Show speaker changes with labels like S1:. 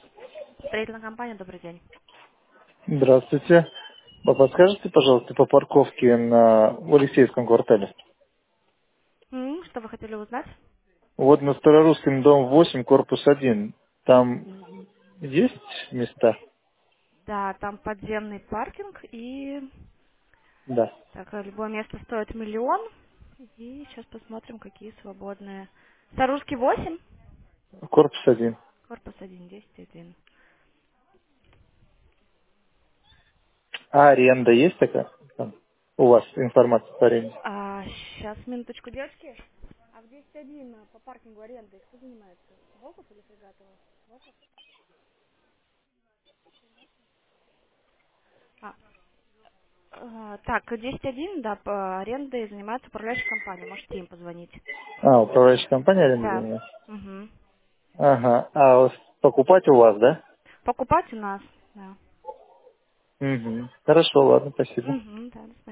S1: Строительная компания, добрый день.
S2: Здравствуйте. Подскажите, пожалуйста, по парковке в Алексеевском квартале?
S1: Что вы хотели узнать?
S2: Вот на Старорусском, дом 8, корпус 1. Там есть места?
S1: Да, там подземный паркинг и
S2: Да.
S1: так, любое место стоит 1 000 000. И сейчас посмотрим, какие свободные. Старушки 8,
S2: Корпус 1.
S1: корпус 1, 10, 1.
S2: А аренда есть такая? Там у вас информация по аренде?
S1: Сейчас, минуточку, девочки. А в 10 1 по паркингу аренды кто занимается? Волков или Фрегатова? Волков? А, так, 10 1, да, по аренде занимается управляющая компания. Можете им позвонить.
S2: Управляющая компания аренду
S1: Да.
S2: занимается?
S1: Угу.
S2: Ага. Покупать у вас, да?
S1: Покупать у нас, да.
S2: Угу. Хорошо, ладно, спасибо.
S1: Угу, да,